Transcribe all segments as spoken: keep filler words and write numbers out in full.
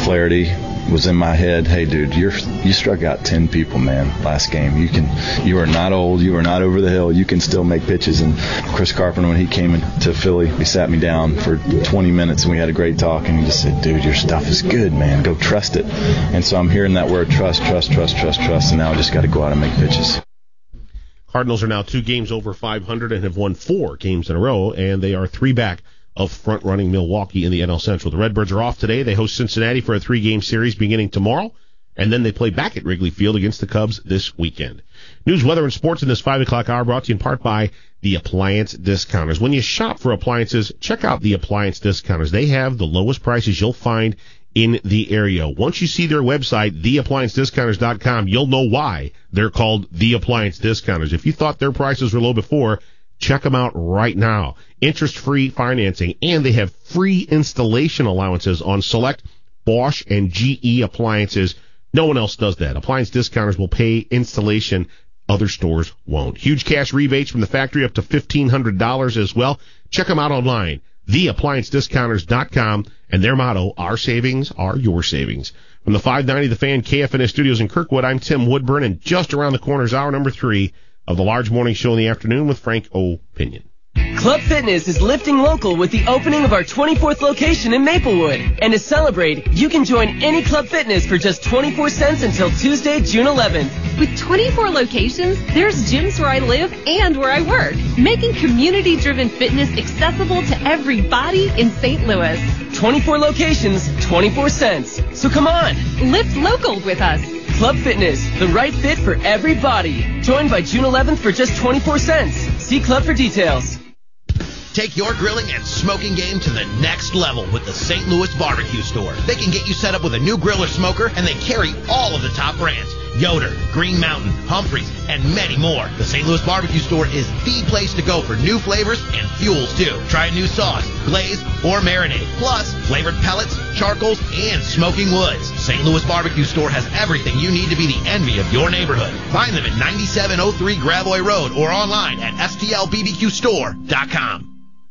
clarity was in my head. Hey, dude, you're you struck out ten people, man, last game. You can, you are not old. You are not over the hill. You can still make pitches. And Chris Carpenter, when he came into Philly, he sat me down for twenty minutes and we had a great talk. And he just said, dude, your stuff is good, man. Go trust it. And so I'm hearing that word trust, trust, trust, trust, trust. And now I just got to go out and make pitches. Cardinals are now two games over five hundred and have won four games in a row, and they are three back of front-running Milwaukee in the N L Central. The Redbirds are off today. They host Cincinnati for a three-game series beginning tomorrow, and then they play back at Wrigley Field against the Cubs this weekend. News, weather, and sports in this five o'clock hour brought to you in part by the Appliance Discounters. When you shop for appliances, check out the Appliance Discounters. They have the lowest prices you'll find in the area. Once you see their website, the appliance discounters dot com, you'll know why they're called the Appliance Discounters. If you thought their prices were low before, check them out right now. Interest-free financing, and they have free installation allowances on select Bosch and G E appliances. No one else does that. Appliance Discounters will pay installation. Other stores won't. Huge cash rebates from the factory up to fifteen hundred dollars as well. Check them out online, the appliance discounters dot com, and their motto, our savings are your savings. From the five ninety The Fan K F N S studios in Kirkwood, I'm Tim Woodburn, and just around the corner is hour number three of the large morning show in the afternoon with Frank O. Pinion. Club Fitness is lifting local with the opening of our twenty-fourth location in Maplewood. And to celebrate, you can join any Club Fitness for just twenty-four cents until Tuesday, June eleventh. With twenty-four locations, there's gyms where I live and where I work, making community-driven fitness accessible to everybody in Saint Louis. twenty-four locations, twenty-four cents. So come on. Lift local with us. Club Fitness, the right fit for everybody. Join by June eleventh for just twenty-four cents. See Club for details. Take your grilling and smoking game to the next level with the Saint Louis Barbecue Store. They can get you set up with a new grill or smoker, and they carry all of the top brands: Yoder, Green Mountain, Humphreys, and many more. The Saint Louis Barbecue Store is the place to go for new flavors and fuels, too. Try a new sauce, glaze, or marinade. Plus, flavored pellets, charcoals, and smoking woods. Saint Louis Barbecue Store has everything you need to be the envy of your neighborhood. Find them at ninety-seven oh three Gravois Road or online at S T L B B Q store dot com.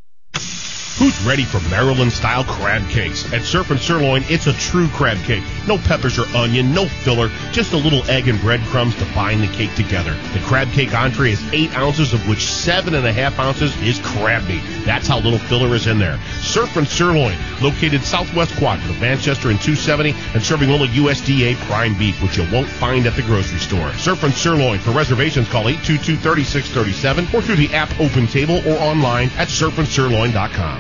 Who's ready for Maryland-style crab cakes? At Surf and Sirloin, it's a true crab cake. No peppers or onion, no filler, just a little egg and breadcrumbs to bind the cake together. The crab cake entree is eight ounces, of which seven and a half ounces is crab meat. That's how little filler is in there. Surf and Sirloin, located southwest quadrant of Manchester and two seventy, and serving only U S D A prime beef, which you won't find at the grocery store. Surf and Sirloin. For reservations, call eight two two, three six three seven or through the app Open Table or online at surf and sirloin dot com.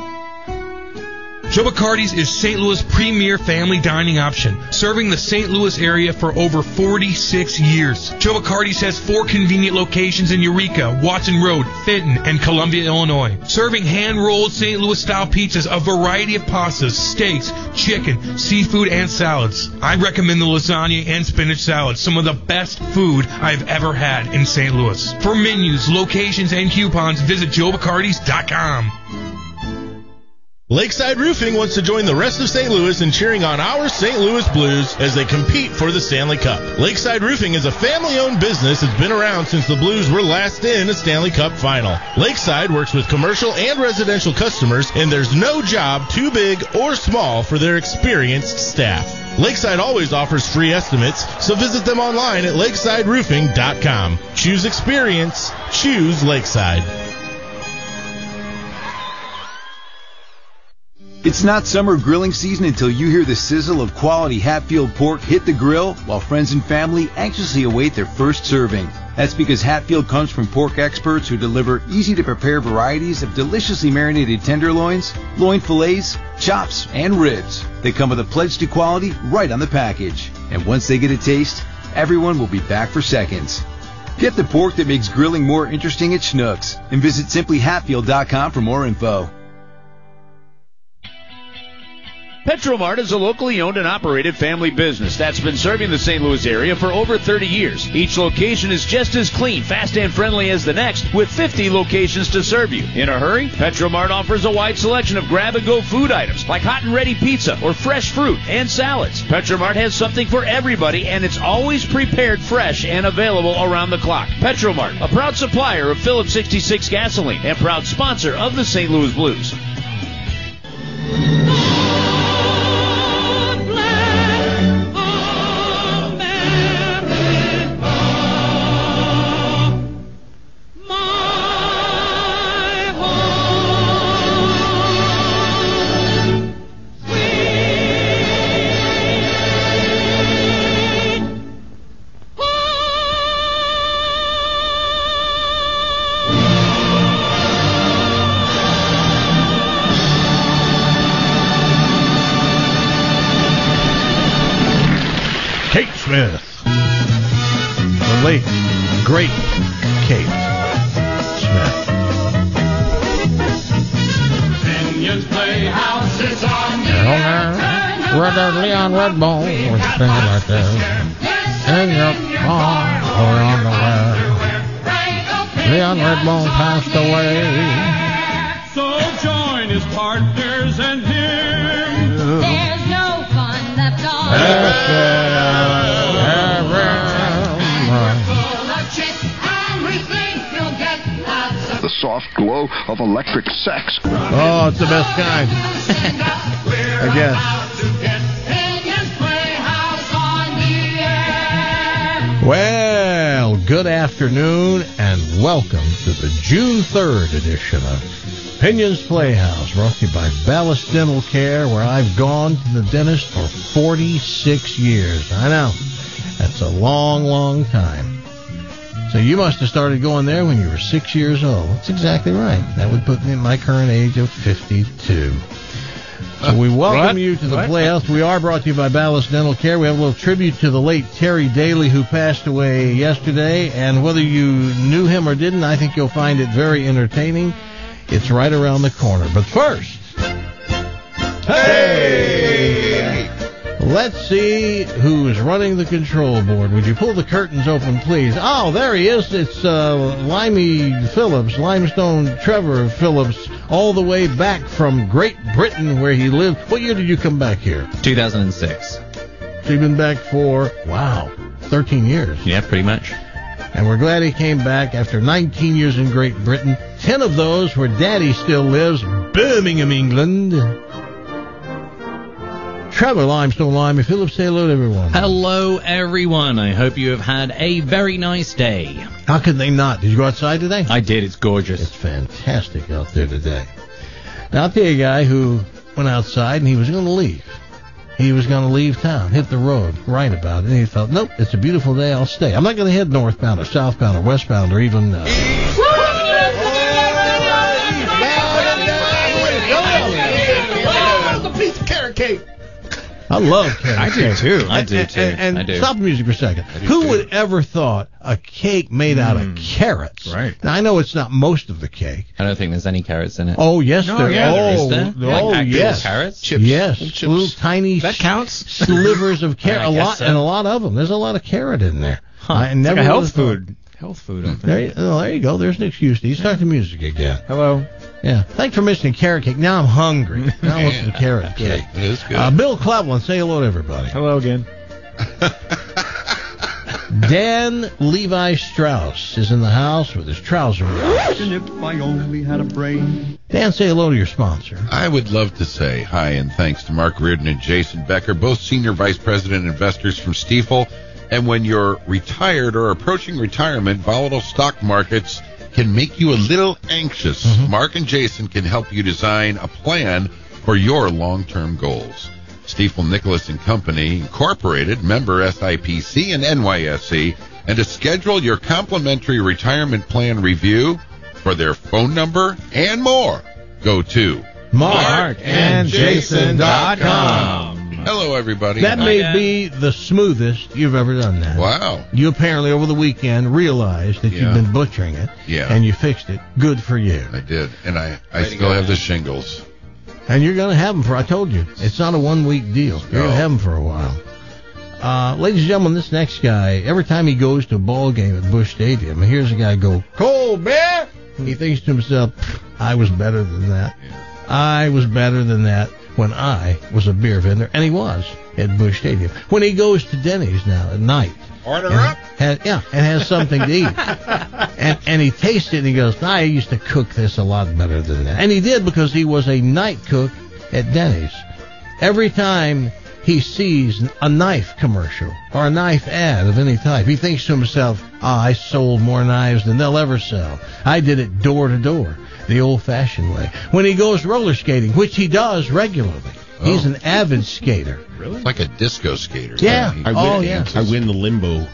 Joe Bacardi's is Saint Louis' premier family dining option, serving the Saint Louis area for over forty-six years. Joe Bacardi's has four convenient locations in Eureka, Watson Road, Fenton, and Columbia, Illinois. Serving hand-rolled Saint Louis-style pizzas, a variety of pastas, steaks, chicken, seafood, and salads. I recommend the lasagna and spinach salad, some of the best food I've ever had in Saint Louis. For menus, locations, and coupons, visit joe bacardis dot com. Lakeside Roofing wants to join the rest of Saint Louis in cheering on our Saint Louis Blues as they compete for the Stanley Cup. Lakeside Roofing is a family-owned business that's been around since the Blues were last in a Stanley Cup final. Lakeside works with commercial and residential customers, and there's no job too big or small for their experienced staff. Lakeside always offers free estimates, so visit them online at lakeside roofing dot com. Choose experience. Choose Lakeside. It's not summer grilling season until you hear the sizzle of quality Hatfield pork hit the grill while friends and family anxiously await their first serving. That's because Hatfield comes from pork experts who deliver easy-to-prepare varieties of deliciously marinated tenderloins, loin fillets, chops, and ribs. They come with a pledge to quality right on the package. And once they get a taste, everyone will be back for seconds. Get the pork that makes grilling more interesting at Schnucks and visit simply hatfield dot com for more info. Petromart is a locally owned and operated family business that's been serving the Saint Louis area for over thirty years. Each location is just as clean, fast, and friendly as the next, with fifty locations to serve you. In a hurry? Petromart offers a wide selection of grab-and-go food items like hot and ready pizza or fresh fruit and salads. Petromart has something for everybody, and it's always prepared fresh and available around the clock. Petromart, a proud supplier of Phillips sixty-six gasoline and proud sponsor of the Saint Louis Blues. Smith. The late, great Kate Smith. Pinion's Playhouse is on the air. Where the Leon Redbone was singing like that. In your car or on the way. Leon Redbone passed away. So join his partners and him. There's no fun left on the soft glow of electric sex. Oh, it's the best kind. I guess. Well, good afternoon and welcome to the June third edition of Pinion's Playhouse, brought to you by Ballast Dental Care, where I've gone to the dentist for forty-six years. I know. That's a long, long time. So you must have started going there when you were six years old. That's exactly right. That would put me at my current age of fifty-two. So we welcome what? you to the what? Playhouse. We are brought to you by Ballast Dental Care. We have a little tribute to the late Terry Daly, who passed away yesterday. And whether you knew him or didn't, I think you'll find it very entertaining. It's right around the corner. But first, hey! Let's see who's running the control board. Would you pull the curtains open, please? Oh, there he is. It's uh, Limey Phillips, Limestone Trevor Phillips, all the way back from Great Britain, where he lived. What year did you come back here? two thousand six. So you've been back for, wow, thirteen years. Yeah, pretty much. And we're glad he came back after nineteen years in Great Britain. ten of those where Daddy still lives, Birmingham, England. Trevor Limestone Limey Phillips, say hello to everyone. Hello, everyone. I hope you have had a very nice day. How could they not? Did you go outside today? I did. It's gorgeous. It's fantastic out there today. Now, I'll tell you a guy who went outside and he was going to leave. He was going to leave town, hit the road, write about it, and he thought, nope, it's a beautiful day, I'll stay. I'm not going to head northbound or southbound or westbound or even... Uh, the piece of carrot cake. I love carrot I cake. do too. I do too. And, and, and I do. Stop the music for a second. Who too. would ever thought a cake made out mm. of carrots? Right. Now, I know it's not most of the cake. I don't think there's any carrots in it. Oh, yes, no, there, yeah, oh, there is. There? Oh, like yes. Carrots? Chips. Yes. Chips. Little tiny that counts? slivers of carrot. Yeah, a lot, so. and a lot of them. There's a lot of carrot in there. Huh. I it's never like a health food. Thought. Health food. I think. There, you, oh, there you go. There's an excuse to start the music again. Hello. Yeah. Thanks for mentioning carrot cake. Now I'm hungry. Now I want some carrot cake. It is good. Uh, Bill Cleveland, say hello to everybody. Hello again. Dan Levi Strauss is in the house with his trouser rocks. And if I only had a brain. Dan, say hello to your sponsor. I would love to say hi and thanks to Mark Reardon and Jason Becker, both Senior Vice President investors from Stifel. And when you're retired or approaching retirement, volatile stock markets can make you a little anxious. Mm-hmm. Mark and Jason can help you design a plan for your long-term goals. Stifel Nicholas and Company, Incorporated, member S I P C and N Y S E, and to schedule your complimentary retirement plan review for their phone number and more, go to mark and jason dot com. Hello, everybody. That Hi, may Dad. be the smoothest you've ever done that. Wow. You apparently, over the weekend, realized that Yeah. you've been butchering it, Yeah. and you fixed it. Good for you. I did, and I, I still have the shingles. And you're going to have them for, I told you, it's not a one-week deal. You're going to have them for a while. Uh, ladies and gentlemen, this next guy, every time he goes to a ball game at Busch Stadium, and here's a guy go, cold beer! He thinks to himself, I was better than that. I was better than that when I was a beer vendor, and he was at Busch Stadium. When he goes to Denny's now at night, Order and up. Has, yeah, and has something to eat. and, and he tastes it and he goes, I used to cook this a lot better than that. And he did, because he was a night cook at Denny's. Every time he sees a knife commercial or a knife ad of any type, he thinks to himself, ah, I sold more knives than they'll ever sell. I did it door to door, the old-fashioned way. When he goes roller skating, which he does regularly, oh. He's an avid skater. Really? Like a disco skater. Yeah. He Oh, yeah. dances. I win the limbo.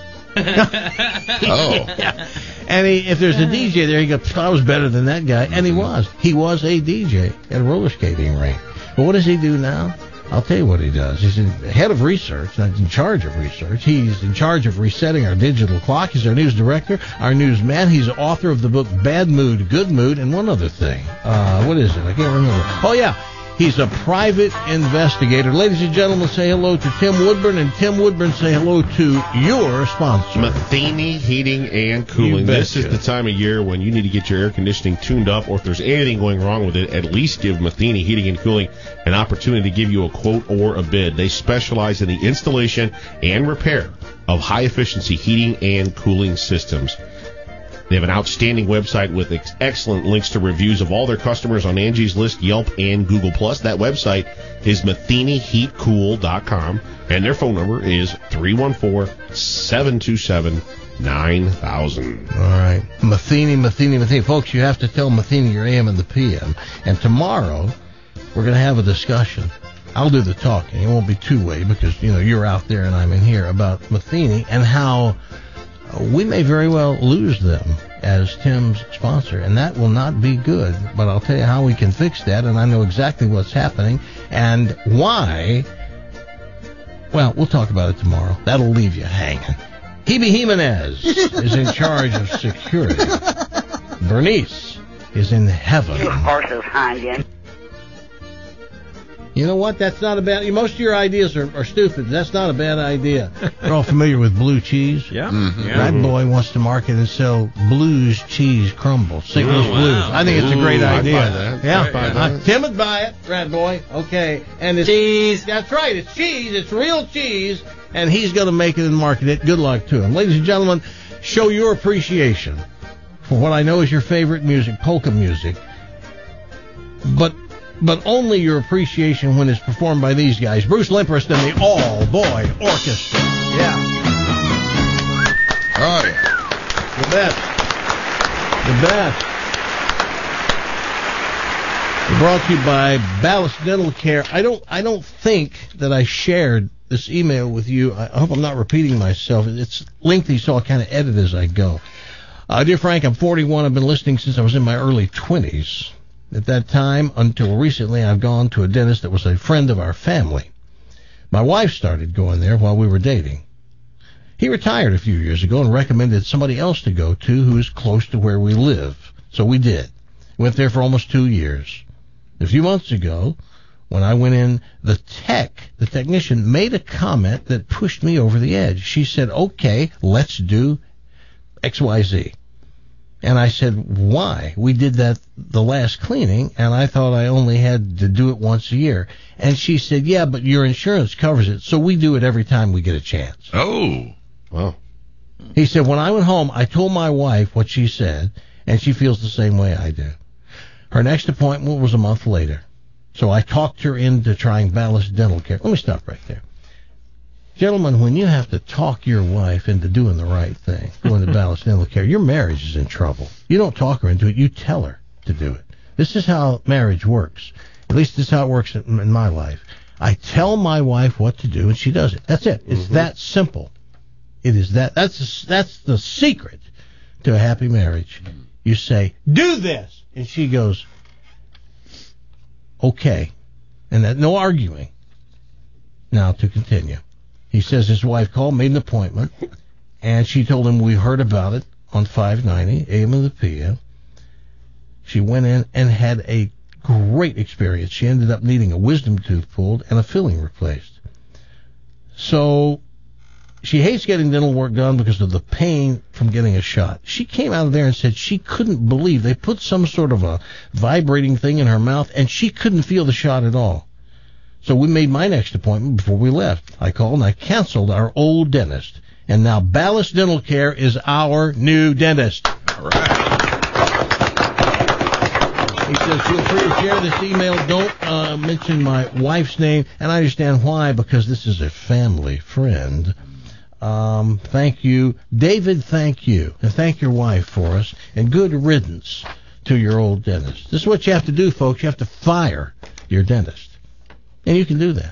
Oh. Yeah. And he, if there's a D J there, he goes, I was better than that guy. And he was. He was a D J at a roller skating rink. But what does he do now? I'll tell you what he does. He's in, head of research, not in charge of research. He's in charge of resetting our digital clock. He's our news director, our newsman. He's author of the book Bad Mood, Good Mood, and one other thing. Uh, what is it? I can't remember. Oh, yeah. He's a private investigator. Ladies and gentlemen, say hello to Tim Woodburn, and Tim Woodburn, say hello to your sponsor, Matheny Heating and Cooling. This is the time of year when you need to get your air conditioning tuned up, or if there's anything going wrong with it, at least give Matheny Heating and Cooling an opportunity to give you a quote or a bid. They specialize in the installation and repair of high-efficiency heating and cooling systems. They have an outstanding website with ex- excellent links to reviews of all their customers on Angie's List, Yelp, and Google+. That website is matheny heat cool dot com, and their phone number is three one four, seven two seven, nine thousand. All right. Matheny, Matheny, Matheny. Folks, you have to tell Matheny your A M and the P M. And tomorrow, we're going to have a discussion. I'll do the talking. It won't be two-way because, you know, you're out there and I'm in here, about Matheny and how we may very well lose them as Tim's sponsor, and that will not be good. But I'll tell you how we can fix that, and I know exactly what's happening and why. Well, we'll talk about it tomorrow. That'll leave you hanging. Hebe Jimenez is in charge of security. Bernice is in heaven. You horses, Hanyan. You know what? That's not a bad... Most of your ideas are, are stupid. That's not a bad idea. You're all familiar with Blue Cheese? Yeah. Mm-hmm. yeah. Rat Boy wants to market and sell Blues Cheese Crumbles. Saint Louis wow. Blues. I think it's a great Ooh, idea. I'd buy that. Yeah. I'd buy that. Uh, Tim would buy it. Rat Boy. Okay. And it's cheese. That's right. It's cheese. It's real cheese. And he's going to make it and market it. Good luck to him. Ladies and gentlemen, show your appreciation for what I know is your favorite music, polka music. But... But only your appreciation when it's performed by these guys. Bruce Limprest and the All Boy Orchestra. Yeah. Oh, yeah. The best. The best. Brought to you by Ballast Dental Care. I don't I don't think that I shared this email with you. I hope I'm not repeating myself. It's lengthy, so I'll kind of edit as I go. Uh, dear Frank, I'm forty-one. I've been listening since I was in my early twenties. At that time, until recently, I've gone to a dentist that was a friend of our family. My wife started going there while we were dating. He retired a few years ago and recommended somebody else to go to who is close to where we live. So we did. Went there for almost two years. A few months ago, when I went in, the tech, the technician, made a comment that pushed me over the edge. She said, okay, let's do X Y Z. And I said, why? We did that the last cleaning, and I thought I only had to do it once a year. And she said, yeah, but your insurance covers it, so we do it every time we get a chance. Oh. Wow. He said, when I went home, I told my wife what she said, and she feels the same way I do. Her next appointment was a month later. So I talked her into trying Ballast Dental Care. Let me stop right there. Gentlemen, when you have to talk your wife into doing the right thing, going to Ballast Dental Care, your marriage is in trouble. You don't talk her into it, you tell her to do it. This is how marriage works. At least this is how it works in, in my life. I tell my wife what to do, and she does it. That's it. It's mm-hmm. that simple. It is that. That's that's the secret to a happy marriage. You say, do this, and she goes, okay. And that, no arguing. Now to continue. He says his wife called, made an appointment, and she told him we heard about it on five ninety, A M and the P M. She went in and had a great experience. She ended up needing a wisdom tooth pulled and a filling replaced. So she hates getting dental work done because of the pain from getting a shot. She came out of there and said she couldn't believe they put some sort of a vibrating thing in her mouth, and she couldn't feel the shot at all. So we made my next appointment before we left. I called and I canceled our old dentist. And now Ballast Dental Care is our new dentist. All right. He says, feel free to share this email. Don't uh, mention my wife's name. And I understand why, because this is a family friend. Um, thank you. David, thank you. And thank your wife for us. And good riddance to your old dentist. This is what you have to do, folks. You have to fire your dentist. And you can do that.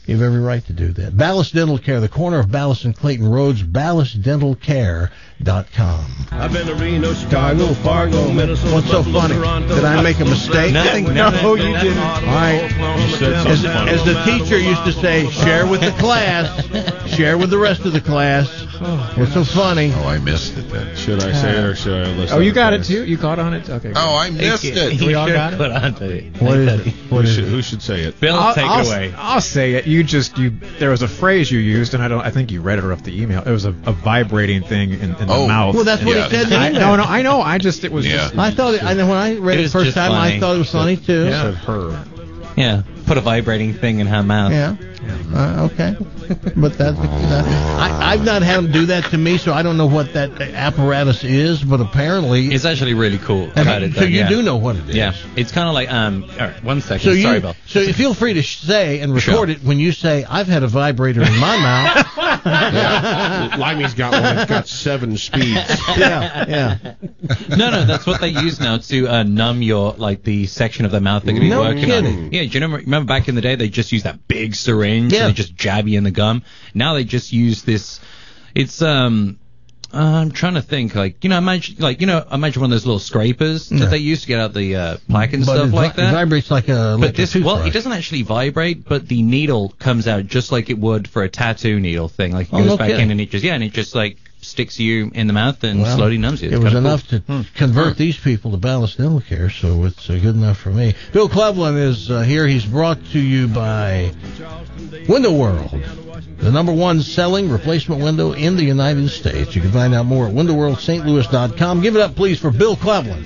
You have every right to do that. Ballast Dental Care, the corner of Ballast and Clayton Roads, ballast dental care dot com. I've been to Reno, Chicago, Fargo, Minnesota. What's so funny? Did I make a mistake? Nothing. No, no, you no, didn't. no. All right. As, as the teacher used to say, share with the class. Share with the rest of the class. What's so funny? Oh, I missed it then. Should I say it or should I listen? Oh, you got it too? You caught on it? Okay. Oh, I missed it. We all got it? What is it? Who should, who should say it? Bill, I'll, take I'll, it away. I'll say it. You just you. There was a phrase you used, and I don't. I think you read it off the email. It was a, a vibrating thing in, in Oh. the mouth. Well, that's what Yeah. he said in the I, email. no, no, I know. I just it was. Yeah. Just, I thought it, I know when I read It it, was the first just time, funny. I thought it was funny too. Yeah. Said her. Yeah, put a vibrating thing in her mouth. Yeah. Uh, okay. But that's, that's I, I've not had them do that to me, so I don't know what that apparatus is. But apparently, It's actually really cool I about mean, it. so though, you yeah. do know what it is. Yeah, it's kind of like um. All right, one second. So you, Sorry, Bill. so you feel free to sh- say and record Sure. it when you say, "I've had a vibrator in my mouth." Yeah. Limey's got one that's got seven speeds. Yeah, yeah. No, no, that's what they use now to uh, numb your like the section of the mouth they're going to be No working kidding. on. Yeah, do you remember, remember back in the day they just used that big syringe Yeah. and they just jab you in the gum. Now they just use this. It's um. Uh, I'm trying to think, like you know, imagine like you know, imagine one of those little scrapers Yeah. that they use to get out the uh, plaque and But stuff it, like vi- it that. vibrates like a. Like But this, a well, toothbrush. it doesn't actually vibrate, but the needle comes out just like it would for a tattoo needle thing. Like it Oh, goes no back kidding. in and it just yeah, and it just like sticks you in the mouth and Well, slowly numbs you. It's It was kinda enough cool. to convert these people to Ballast Dental Care, so it's uh, good enough for me. Bill Cleveland is uh, here. He's brought to you by Window World, the number one selling replacement window in the United States. You can find out more at window world st louis dot com. Give it up, please, for Bill Cleveland.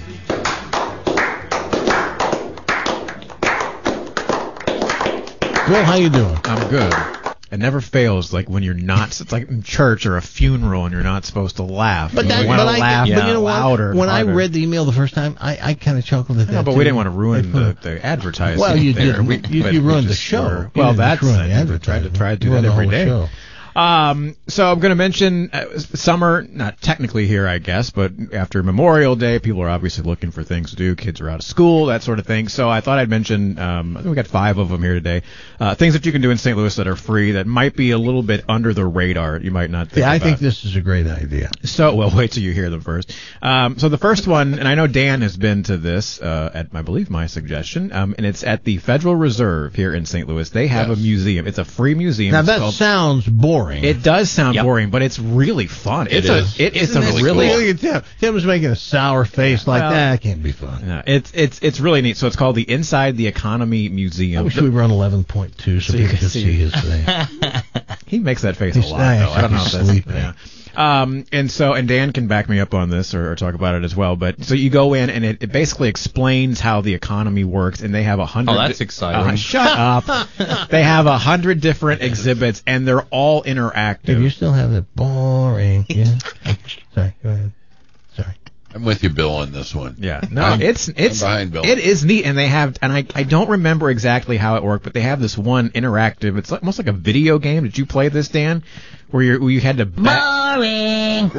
Bill, how you doing? I'm good. It never fails. Like when you're not. It's like in church or a funeral, and you're not supposed to laugh. But you that, want but to I, laugh but you know what? louder. and When I harder. read the email the first time, I, I kind of chuckled at that. No, but too. we didn't want to ruin They the, put- the advertising. Well, you there. did. We, You- but you we ruined the just show. were- You Well, didn't that's ruin the I tried to advertising. try to do You that ruined the every whole day. show. Um, so I'm going to mention uh, summer, not technically here, I guess, but after Memorial Day, people are obviously looking for things to do. Kids are out of school, that sort of thing. So I thought I'd mention, um, I think we got five of them here today, uh, things that you can do in Saint Louis that are free that might be a little bit under the radar. You might not think Yeah, I about. think this is a great idea. So, well, wait till you hear them first. Um, so the first one, and I know Dan has been to this, uh, at, I believe, my suggestion, um, and it's at the Federal Reserve here in Saint Louis. They have Yes. a museum. It's a free museum. Now It's that called- sounds boring. It does sound Yep. boring, but it's really fun. It It's is. a, it, it's Isn't a it really, cool? Look at Tim. Tim was making a sour face like Well, that. That can't be fun. yeah, it's it's it's really neat. So it's called the Inside the Economy I Museum. wish we were on eleven point two so, So you people could could see see his face. He makes that face He's- a lot, I though. I don't know if he's that's sleeping. yeah. Um, and so, and Dan can back me up on this or, or talk about it as well. But so you go in and it, it basically explains how the economy works, and they have a hundred. Oh, that's exciting. Uh, shut up! They have a hundred different exhibits, and they're all interactive. If you still have that boring, yeah. Sorry, go ahead. Sorry. I'm with you, Bill, on this one. Yeah, no, I'm- it's it's I'm behind Bill. it is neat, and they have, and I I don't remember exactly how it worked, but they have this one interactive. It's like, almost like a video game. Did you play this, Dan? Where you where you had to bet. Boring.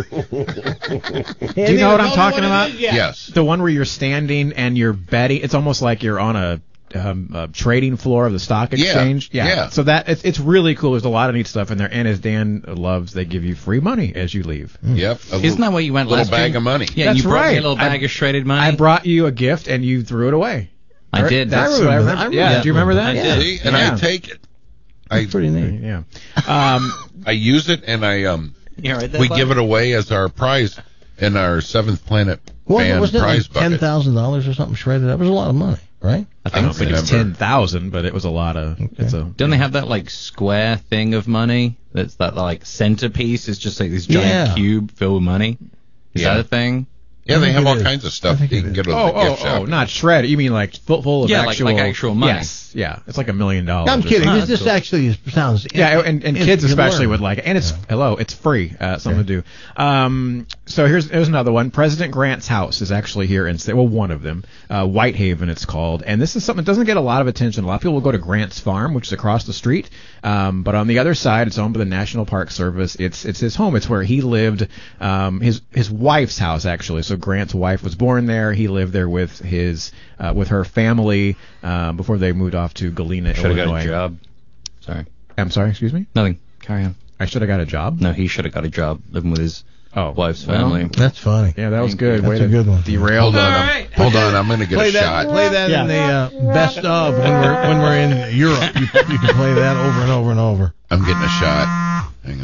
Do you know what I'm talking about? Yes. The one where you're standing and you're betting. It's almost like you're on a, um, a trading floor of the stock Yeah, exchange. yeah. So that it's it's really cool. There's a lot of neat stuff in there, and as Dan loves, they give you free money as you leave. Yep. A Isn't that what you went little last bag year? of money. Yeah, That's you brought right. me a little bag I- of shredded money. I brought you a gift, and you threw it away. I did. That's I what I remember remember. that. I remember yeah. that Do you remember one. that? I Yeah. did. See, and Yeah. I take it. I That's pretty neat. Yeah. Um, I use it, and I um You read that we one? give it away as our prize in our Seventh Planet Well, Band wasn't it prize like ten bucket. thousand dollars or something shredded up? It was a lot of money, right? I I think don't so. think it's Remember. ten thousand, but it was a lot of. It's a. Don't they have that like square thing of money? That's that like centerpiece. It's just like this giant Yeah. cube filled with money. Is Yeah. that a thing? Yeah, they I think have it all is. kinds of I stuff think you it can is. get at Oh, the oh, gift shop. oh, not shredded. You mean like full, full of Yeah, like- actual, like actual money. Yes, yeah, it's like a million dollars. I'm or kidding. something. This, that's this cool. actually is, sounds. Yeah, and, and in- kids you can especially learn. would like it. And it's, hello, it's free. Uh, something to do. Um, so here's here's another one. President Grant's house is actually here in, well, one of them. Uh, Whitehaven, it's called. And this is something that doesn't get a lot of attention. A lot of people will go to Grant's farm, which is across the street. Um, but on the other side, it's owned by the National Park Service. It's it's his home. It's where he lived. Um, his his wife's house, actually. So Grant's wife was born there. He lived there with his uh, with her family um, before they moved off to Galena, Should have got Illinois. a job. Sorry. I'm sorry, excuse me? Nothing. Carry on. I should have got a job? No, he should have got a job living with his oh, wife's well, family. That's funny. Yeah, that was good. That's Way a to good one. derail. Hold on, the- I'm, hold on. I'm going to get Play a that. shot. Play that Yeah. in the uh, best of when we're when we're in Europe. You, you can play that over and over and over. I'm getting a shot. Hang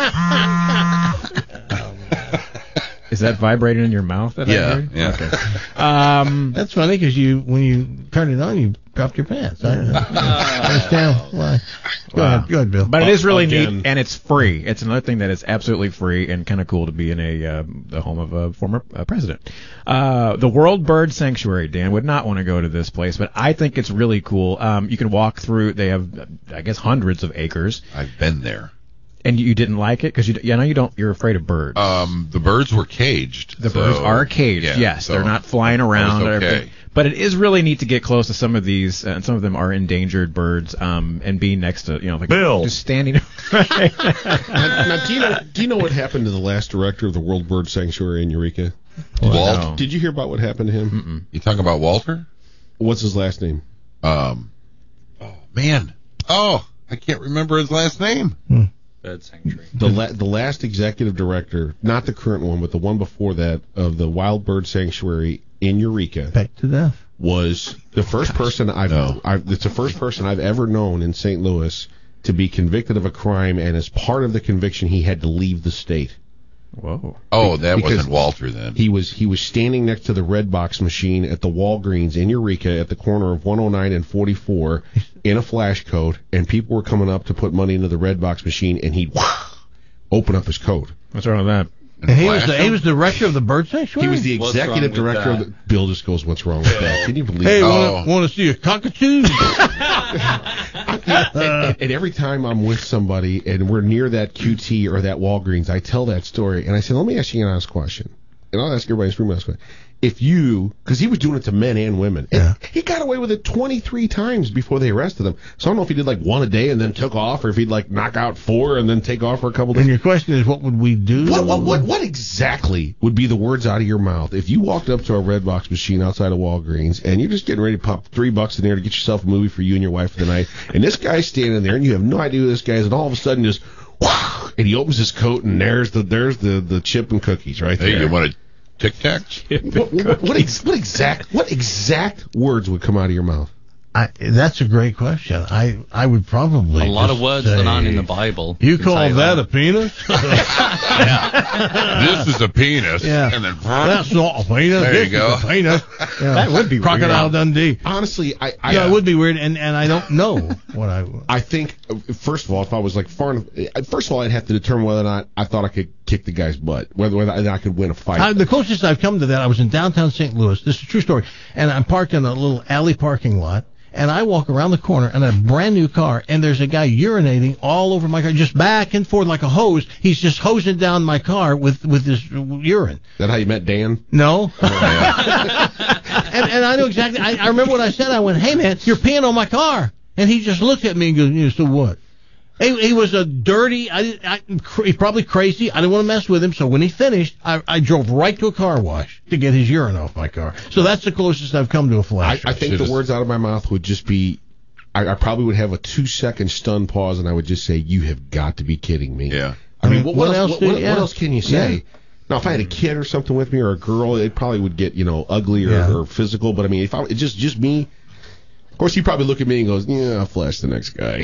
on. Is that vibrating in your mouth? That I Yeah, heard? yeah. Okay. Um, That's funny because you when you turn it on, you dropped your pants. I don't understand why. Go Wow. ahead, go ahead, Bill. But it is really Again. neat, and it's free. It's another thing that is absolutely free and kind of cool to be in a uh, the home of a former uh, president. Uh, the World Bird Sanctuary, Dan, would not want to go to this place, but I think it's really cool. Um, you can walk through. They have, I guess, hundreds of acres. I've been there. And you didn't like it because you, yeah, I know you don't. You're afraid of birds. Um, the birds were caged. The so- birds are caged. yeah, yes, so they're not flying around. that was or okay. everything. But it is really neat to get close to some of these, uh, and some of them are endangered birds. Um, and being next to, you know, like Bill. just standing. now, now, do you know do you know what happened to the last director of the World Bird Sanctuary in Eureka? Walt? No. Did you hear about what happened to him? Mm-mm. You talking about Walter? What's his last name? Um, oh man, oh I can't remember his last name. Bird sanctuary. The la- the last executive director, not the current one, but the one before that of the Wild Bird Sanctuary in Eureka, Pecked to death. was the first person I've, No. I've it's the first person I've ever known in Saint Louis to be convicted of a crime, and as part of the conviction, he had to leave the state. Whoa. Oh, that Because wasn't Walter then. He was he was standing next to the Red Box machine at the Walgreens in Eureka at the corner of one oh nine and forty-four in a flash coat, and people were coming up to put money into the Red Box machine, and he'd open up his coat. What's wrong with that? And he was the, he was the director of the bird sanctuary. He was the What's executive wrong with director of that? the. Bill just goes, "What's wrong with that? Can you believe Hey, it?" want to see a cockatoo? and, and every time I'm with somebody and we're near that Q T or that Walgreens, I tell that story, and I say, "Let me ask you an honest question," and I'll ask everybody in this room an honest question. If you, because he was doing it to men and women, and Yeah. he got away with it twenty-three times before they arrested him. So I don't know if he did like one a day and then took off, or if he'd like knock out four and then take off for a couple days. And your question is, what would we do? What, what, what, what exactly would be the words out of your mouth if you walked up to a Red Box machine outside of Walgreens and you're just getting ready to pop three bucks in there to get yourself a movie for you and your wife for the night, and this guy's standing there and you have no idea who this guy is, and all of a sudden just, whoosh, and he opens his coat and there's the there's the, the chip and cookies right Hey, there. you want a Tic Tac? what, what, what, ex, what exact what exact words would come out of your mouth? I, that's a great question. I I would probably A lot just of words say, that aren't in the Bible. You can call say that a penis? This is a penis. Yeah. And then That's not a penis. There this you go. Is a penis. Yeah. That would be Crocodile weird. Dundee. Honestly, I I, Yeah, it would be weird, and, and I don't know what I would. I think uh, first of all, if I was like far enough, uh, first of all, I'd have to determine whether or not I thought I could kick the guy's butt, whether whether I could win a fight. I, the closest I've come to that, I was in downtown Saint Louis. This is a true story. And I'm parked in a little alley parking lot. And I walk around the corner in a brand new car, and there's a guy urinating all over my car, just back and forth like a hose. He's just hosing down my car with, with his urine. Is that how you met Dan? No. and, and I know exactly. I, I remember what I said. I went, "Hey, man, you're peeing on my car." And he just looked at me and goes, "Yeah, so what?" He, he was a dirty, I, I, cr- probably crazy. I didn't want to mess with him. So when he finished, I, I drove right to a car wash to get his urine off my car. So that's the closest I've come to a I, flash. I think the words out of my mouth would just be, I, I probably would have a two second stunned pause, and I would just say, "You have got to be kidding me." Yeah. I mean, what, What what else? else What, do- what, yeah. what else can you say? Yeah. Now, if I had a kid or something with me, or a girl, it probably would get, you know, ugly or, Yeah. or physical. But I mean, if I, it's just just me. Of course, he probably look at me and goes, "Yeah, I'll flash the next guy."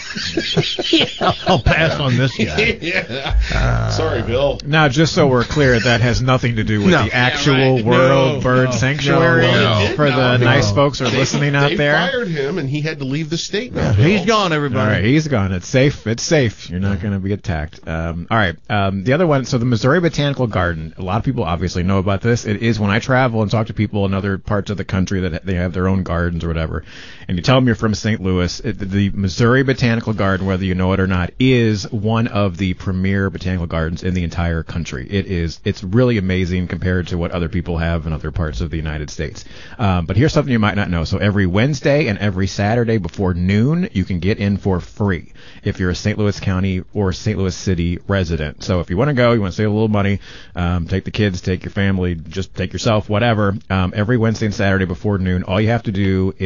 yeah, I'll pass on this guy. yeah. Uh, Sorry, Bill. Now, just so we're clear, that has nothing to do with No. the actual Yeah, right. World No, Bird no, Sanctuary. no, no. For the No. nice folks who are They- listening out they there. fired him, and he had to leave the state now. Yeah, Bill. he's gone, All everybody. right, he's gone. It's safe. It's safe. You're not going to be attacked. Um, all right. Um, the other one. So the Missouri Botanical Garden. A lot of people obviously know about this. It is when I travel and talk to people in other parts of the country that they have their own gardens or whatever, and you tell them you're from Saint Louis. It, the Missouri Botanical Garden, whether you know it or not, is one of the premier botanical gardens in the entire country. It is. It's really amazing compared to what other people have in other parts of the United States. Um, but here's something you might not know. So every Wednesday and every Saturday before noon, you can get in for free if you're a Saint Louis County or Saint Louis City resident. So if you want to go, you want to save a little money, um, take the kids, take your family, just take yourself, whatever. Um, every Wednesday and Saturday before noon, all you have to do is take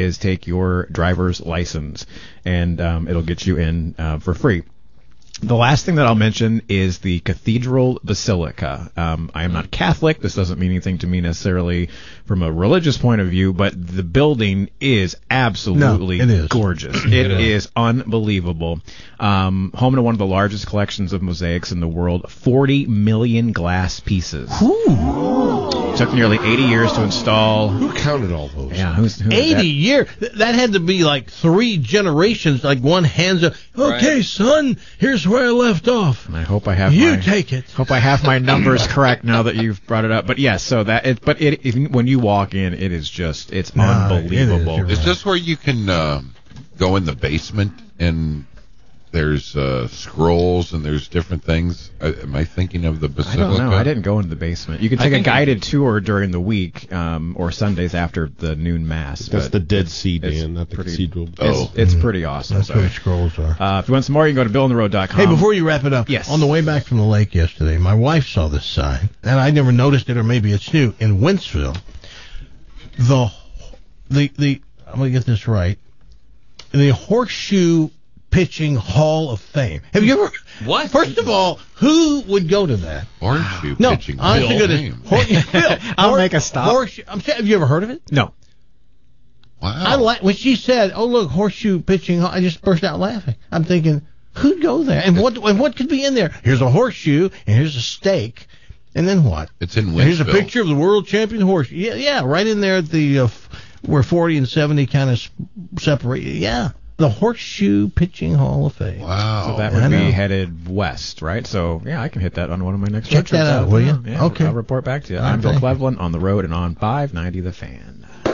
your driver's license, and um, it'll get you in uh, for free. The last thing that I'll mention is the Cathedral Basilica. Um, I am not Catholic. This doesn't mean anything to me necessarily from a religious point of view, but the building is absolutely no, it is. gorgeous. It, it is. is unbelievable. Um, home to one of the largest collections of mosaics in the world, forty million glass pieces. Ooh. It took nearly eighty years to install. Who counted all those? Yeah, who's, who eighty years? That had to be like three generations, like one hands up. Okay, Right. son, here's where I left off. And I hope I have You my, take it. Hope I have my numbers correct now that you've brought it up. But yes, so that it. But it, if, when you walk in, it is just it's Nah, unbelievable. it is, Is this where you can uh, go in the basement and there's uh, scrolls and there's different things? Uh, am I thinking of the I Basilica? don't know. I didn't go into the basement. You can I take a think guided tour during the week um, or Sundays after the noon mass. That's but the Dead it's- Sea, it's Dan, not the pretty- cathedral. It's, Oh. it's pretty awesome. That's so. where the scrolls are. Uh, if you want some more, you can go to bill on the road dot com. Hey, before you wrap it up, Yes. on the way back from the lake yesterday, my wife saw this sign, and I never noticed it, or maybe it's new. In Wentzville, the the the I'm gonna get this right, the Horseshoe Pitching Hall of Fame. Have you ever? What? First of all, who would go to that? Horseshoe No, pitching. honest to Bill goodness, James. Hor- Bill, I'll Hor- make a stop. Horseshoe, I'm saying, have you ever heard of it? No. Wow. I like when she said, "Oh look, Horseshoe Pitching Hall." I just burst out laughing. I'm thinking, who'd go there, and what and what could be in there? Here's a horseshoe, and here's a steak, and then what? It's in And here's a Wentzville. picture of the world champion horseshoe. Yeah, yeah, right in there at the uh, f- where forty and seventy kind of separate. Yeah, the Horseshoe Pitching Hall of Fame. Wow. So that I would be know. headed west, right? So yeah, I can hit that on one of my next Check road trips that out, of will town. you? Yeah, Okay. I'll report back to you. All right, I'm Bill thank you. Cleveland on the road and on five ninety The Fan.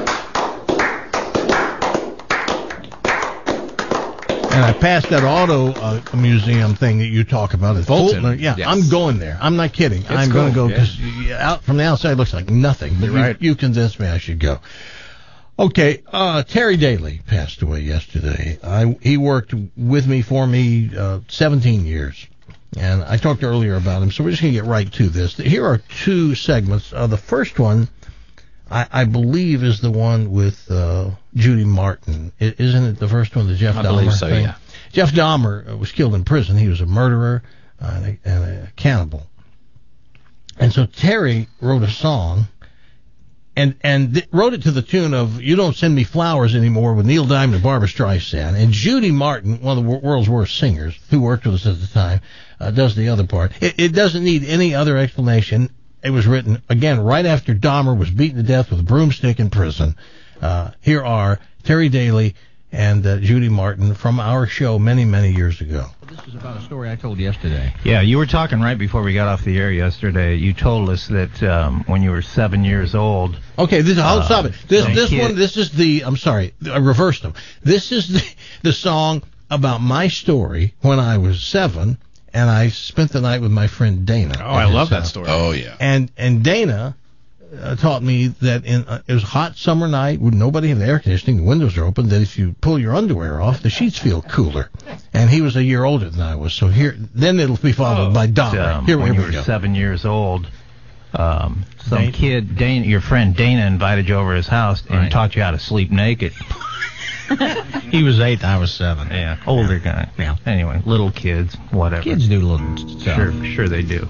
And I passed that auto uh, museum thing that you talk about. It's Fulton. Fulton. Yeah, Yes. I'm going there. I'm not kidding. It's I'm going to cool, go because out from the outside it looks like nothing. But You're you, right. you convinced me I should go. Okay, uh, Terry Daly passed away yesterday. I, he worked with me, for me, uh, seventeen years. And I talked earlier about him, so we're just going to get right to this. Here are two segments. Uh, the first one, I, I believe, is the one with uh, Judy Martin. I, isn't it the first one, the Jeff I Dahmer believe so, thing? yeah. Jeff Dahmer uh, was killed in prison. He was a murderer uh, and, a, and a cannibal. And so Terry wrote a song and and th- wrote it to the tune of "You Don't Send Me Flowers Anymore" with Neil Diamond and Barbra Streisand. And Judy Martin, one of the wor- world's worst singers, who worked with us at the time, uh, does the other part. It, it doesn't need any other explanation. It was written, again, right after Dahmer was beaten to death with a broomstick in prison. Uh, here are Terry Daly and uh, Judy Martin from our show many, many years ago. This is about a story I told yesterday. Yeah, you were talking right before we got off the air yesterday. You told us that um, when you were seven years old. Okay, this I'll uh, stop it. This some this kid- one this is the I'm sorry, I reversed them. This is the, the song about my story when I was seven and I spent the night with my friend Dana. Oh, I at his love that house. story. Oh, yeah. And and Dana uh, taught me that in uh, it was a hot summer night with nobody in the air conditioning, the windows are open, that if you pull your underwear off, the sheets feel cooler. And he was a year older than I was, so here then it'll be followed by Dahmer. Um, here, when here you we were go. seven years old, um, some Dana? kid, Dana, your friend Dana, invited you over to his house and Right. taught you how to sleep naked. He was eight, I was seven. Yeah, older guy. Yeah. Anyway, little kids, whatever. Kids do little stuff. Sure, sure they do.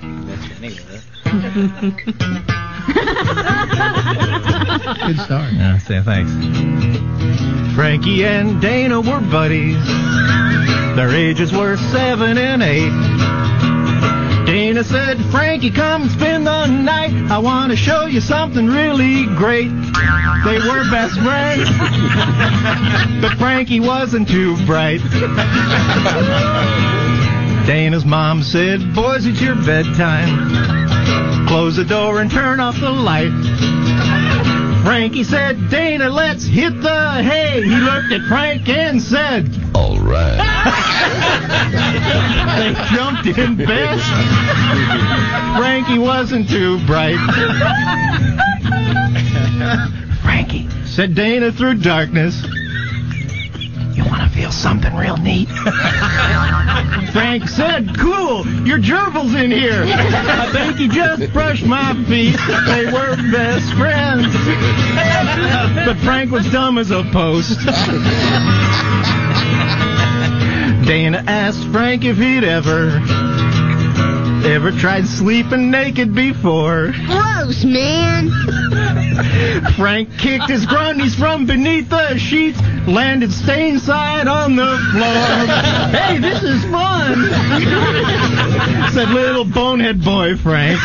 Good start. Yeah, say thanks. Frankie and Dana were buddies. Their ages were seven and eight. Dana said, Frankie, come and spend the night. I want to show you something really great. They were best friends, but Frankie wasn't too bright. Dana's mom said, boys, it's your bedtime. Close the door and turn off the light. Frankie said, Dana, let's hit the hay. He looked at Frank and said, All right. they jumped in bed. Frankie wasn't too bright. Frankie, said Dana through darkness, you want to feel something real neat? Frank said, cool, your gerbil's in here. I think he just brushed my feet. They were best friends. But Frank was dumb as a post. Dana asked Frank if he'd ever, ever tried sleeping naked before. Gross, man. Frank kicked his grundies from beneath the sheets, landed stain side on the floor. Hey, this is fun, said little bonehead boy Frank.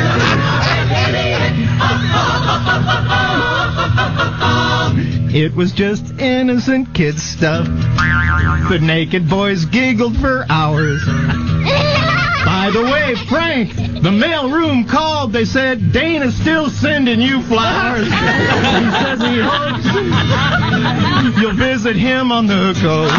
It was just innocent kid stuff. The naked boys giggled for hours. By the way, Frank, the mail room called. They said Dana's still sending you flowers. He says he hopes you'll visit him on the coast.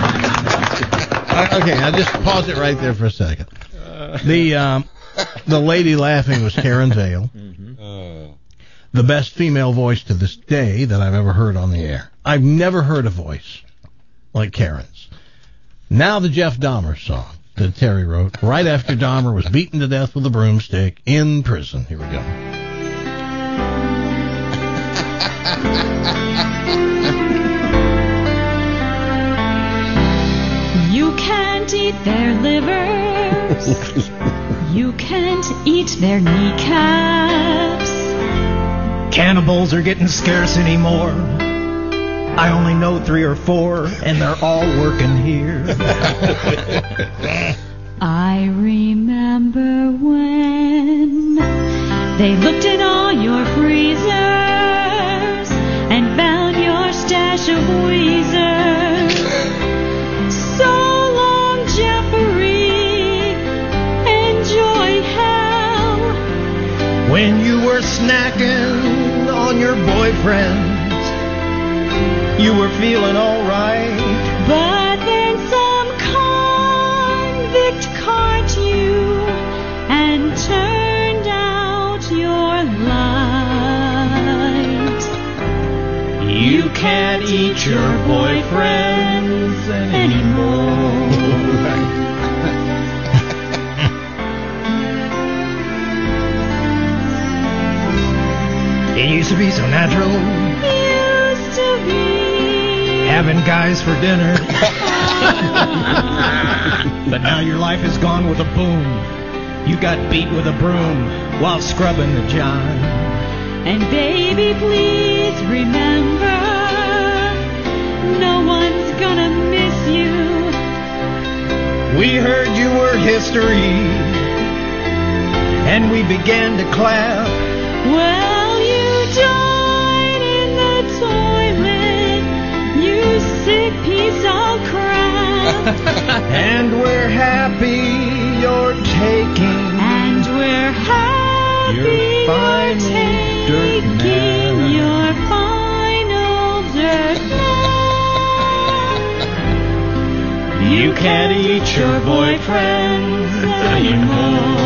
Okay, I'll just pause it right there for a second. The um, the lady laughing was Karen Vale. The best female voice to this day that I've ever heard on the air. I've never heard a voice like Karen's. Now the Jeff Dahmer song that Terry wrote right after Dahmer was beaten to death with a broomstick in prison. Here we go. You can't eat their livers. You can't eat their kneecaps. Cannibals are getting scarce anymore. I only know three or four, and they're all working here. I remember when they looked in all your freezers and found your stash of Weezers. So long, Jeffrey. Enjoy hell. When you were snacking on your boyfriends, you were feeling all right. But then some convict caught you and turned out your light. You can't eat your boyfriends anymore. It used to be so natural. Used to be having guys for dinner. But now your life is gone with a boom. You got beat with a broom while scrubbing the john. And baby, please remember, no one's gonna miss you. We heard you were history, and we began to clap. Well, you died in the toilet, you sick piece of crap. And we're happy you're taking. And we're happy your final you're taking your final dirt nap. You can't eat your boyfriends anymore.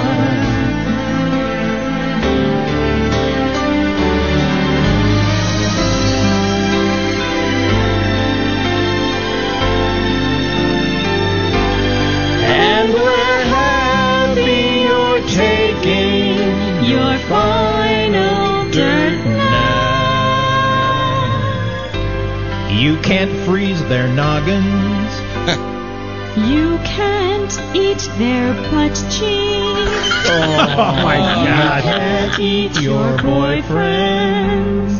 Your final dirt nap. You can't freeze their noggins. You can't eat their butt cheeks. Oh my God! You can't eat your boyfriends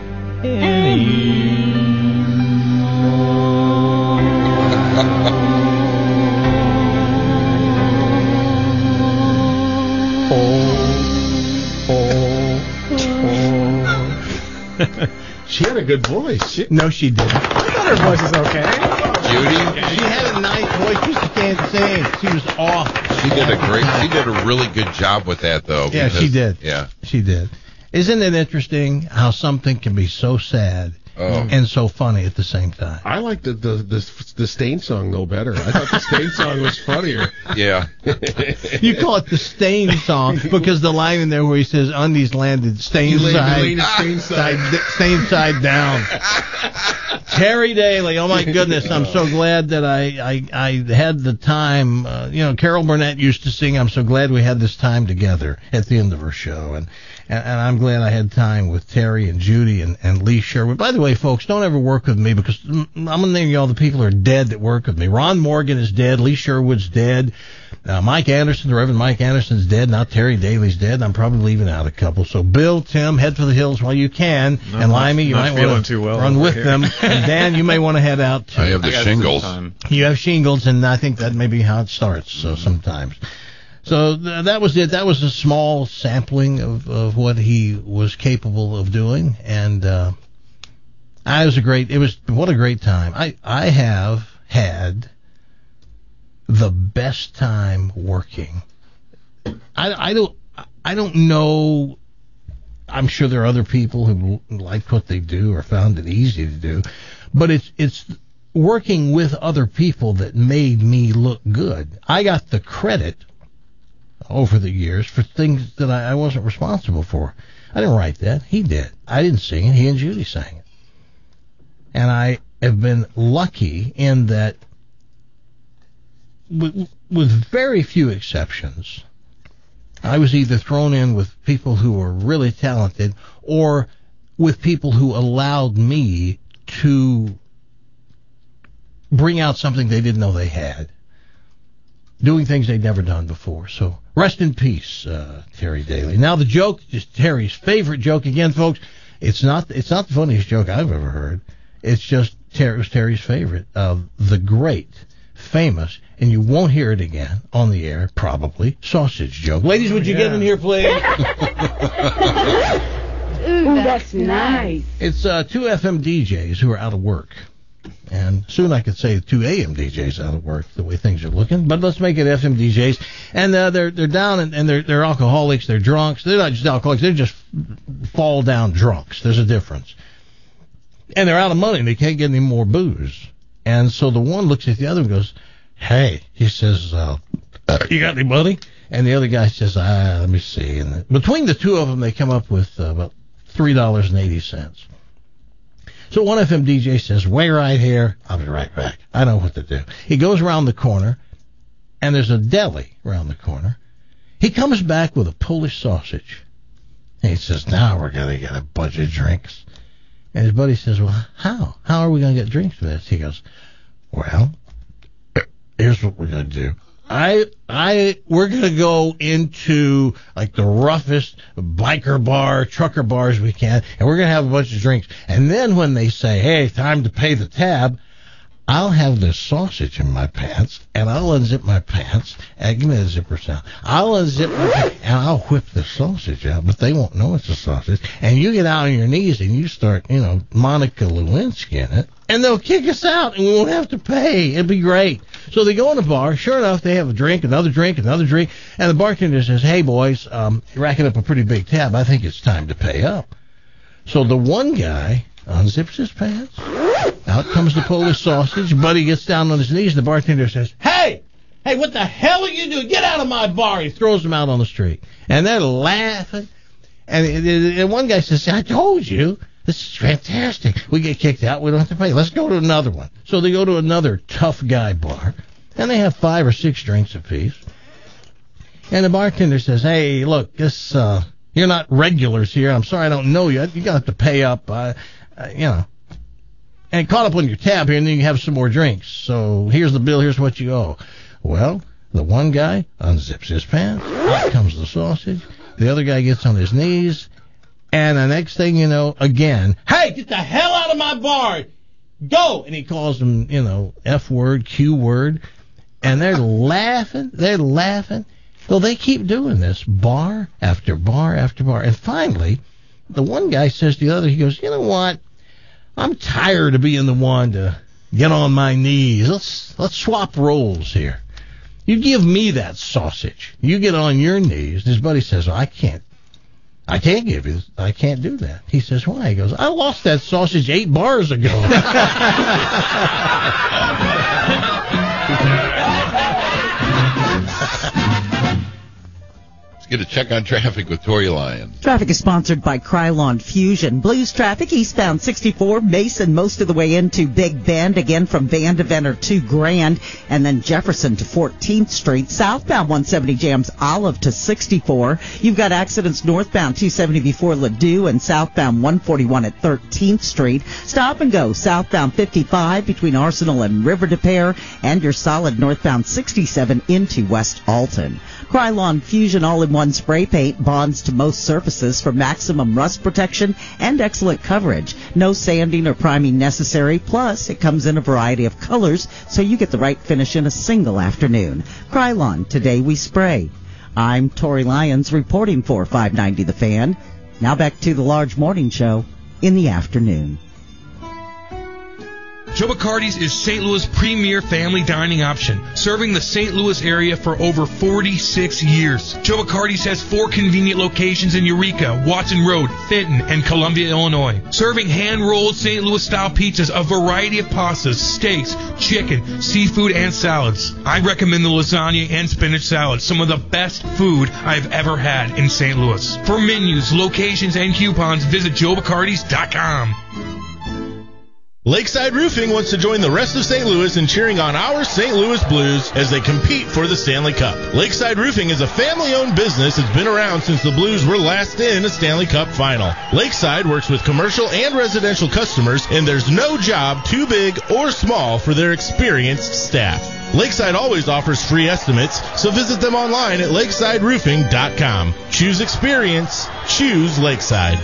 She had a good voice. She, no, she didn't. I thought her voice was okay. Judy? She had a nice voice, just she can't sing. She was off. She did a great, she did a really good job with that, though. Yeah, because, she did. Yeah. She did. Isn't it interesting how something can be so sad Oh. and so funny at the same time. I like the the the, the Stain song though better. I thought the Stain song was funnier. Yeah. You call it the Stain song because the line in there where he says undies landed stain He side, landed stain side. side stain side down. Terry Daly, oh my goodness, I'm so glad that I I, I had the time. Uh, you know, Carol Burnett used to sing, I'm so glad we had this time together at the end of her show. And And, and I'm glad I had time with Terry and Judy and, and Lee Sherwood. By the way, folks, don't ever work with me because I'm going to name you all the people who are dead that work with me. Ron Morgan is dead. Lee Sherwood's dead. Uh, Mike Anderson, the Reverend Mike Anderson's dead. Now Terry Daly's dead. I'm probably leaving out a couple. So Bill, Tim, head for the hills while you can. No, and not- Limey, you not might feeling want too well to run over with here. them. And Dan, you may want to head out too. I have the shingles. You have shingles, and I think that may be how it starts. So sometimes. So th- that was it. That was a small sampling of, of what he was capable of doing, and uh, I was a great. It was what a great time. I I have had the best time working. I I don't I don't know. I'm sure there are other people who liked what they do or found it easy to do, but it's it's working with other people that made me look good. I got the credit over the years for things that I, I wasn't responsible for. I didn't write that. He did. I didn't sing it. He and Judy sang it. And I have been lucky in that, with, with very few exceptions, I was either thrown in with people who were really talented or with people who allowed me to bring out something they didn't know they had. Doing things they'd never done before. So rest in peace, uh, Terry Daly. Now the joke is Terry's favorite joke again, folks. It's not it's not the funniest joke I've ever heard. It's just Terry, it was Terry's favorite. Uh, the great, famous, and you won't hear it again on the air, probably, sausage joke. Ladies, would you Yeah. get in here, please? Ooh, that's nice. It's uh, two F M D Js who are out of work. And soon I could say two A M D Js out of work, the way things are looking. But let's make it F M D Js. And uh, they're they're down and, and they're they're alcoholics. They're drunks. They're not just alcoholics. They're just fall down drunks. There's a difference. And they're out of money. They can't get any more booze. And so the one looks at the other and goes, "Hey," he says, uh, "You got any money?" And the other guy says, "Ah, let me see." And between the two of them, they come up with uh, about three dollars and eighty cents. So one F M D J says, "Wait right here. I'll be right back. I know what to do." He goes around the corner, and there's a deli around the corner. He comes back with a Polish sausage. And he says, "Now we're going to get a bunch of drinks." And his buddy says, "Well, how? How are we going to get drinks for this?" He goes, "Well, here's what we're going to do. I, I, we're going to go into like the roughest biker bar, trucker bars we can, and we're going to have a bunch of drinks. And then when they say, hey, time to pay the tab, I'll have this sausage in my pants, and I'll unzip my pants, and give me the zipper sound. I'll unzip my pants, and I'll whip the sausage out, but they won't know it's a sausage. And you get out on your knees, and you start, you know, Monica Lewinsky in it, and they'll kick us out, and we won't have to pay. It'll be great." So they go in the bar. Sure enough, they have a drink, another drink, another drink, and the bartender says, "Hey, boys, um, you're racking up a pretty big tab. I think it's time to pay up." So the one guy unzips his pants. Out comes the Polish sausage. Buddy gets down on his knees, and the bartender says, "Hey, hey, what the hell are you doing? Get out of my bar." He throws him out on the street. And they're laughing. And, and one guy says, "I told you. This is fantastic. We get kicked out. We don't have to pay. Let's go to another one." So they go to another tough guy bar, and they have five or six drinks apiece. And the bartender says, "Hey, look, this uh, you're not regulars here. I'm sorry I don't know you. You got to pay up, uh, uh, you know, and caught up on your tab here, and then you have some more drinks. So here's the bill. Here's what you owe." Well, the one guy unzips his pants. Out comes the sausage. The other guy gets on his knees. And the next thing you know, again, "Hey, get the hell out of my bar! Go!" And he calls them, you know, F word, Q word. And they're laughing. They're laughing. Well, they keep doing this, bar after bar after bar. And finally, the one guy says to the other, he goes, "You know what? I'm tired of being the one to get on my knees. Let's let's swap roles here. You give me that sausage. You get on your knees." And his buddy says, "Well, I can't. I can't give you, I can't do that. He says, why? He goes, I lost that sausage eight bars ago. Get a check on traffic with Tori Lyon. Traffic is sponsored by Krylon Fusion. Blues traffic, eastbound sixty-four, Mason most of the way into Big Bend, again from Vandeventer to Grand, and then Jefferson to fourteenth Street. Southbound one seventy jams Olive to sixty-four. You've got accidents northbound two seventy before Ladue and southbound one forty-one at thirteenth Street. Stop and go southbound fifty-five between Arsenal and River de Pere, and your solid northbound sixty-seven into West Alton. Krylon Fusion all-in-one spray paint bonds to most surfaces for maximum rust protection and excellent coverage. No sanding or priming necessary, plus it comes in a variety of colors so you get the right finish in a single afternoon. Krylon, today we spray. I'm Tori Lyons reporting for five ninety The Fan. Now back to the large morning show in the afternoon. Joe Bacardi's is Saint Louis' premier family dining option, serving the Saint Louis area for over forty-six years. Joe Bacardi's has four convenient locations in Eureka, Watson Road, Fenton, and Columbia, Illinois, serving hand-rolled Saint Louis-style pizzas, a variety of pastas, steaks, chicken, seafood, and salads. I recommend the lasagna and spinach salad, some of the best food I've ever had in Saint Louis. For menus, locations, and coupons, visit joe bacardis dot com. Lakeside Roofing wants to join the rest of Saint Louis in cheering on our Saint Louis Blues as they compete for the Stanley Cup. Lakeside Roofing is a family-owned business that's been around since the Blues were last in a Stanley Cup final. Lakeside works with commercial and residential customers, and there's no job too big or small for their experienced staff. Lakeside always offers free estimates, so visit them online at lakeside roofing dot com. Choose experience. Choose Lakeside.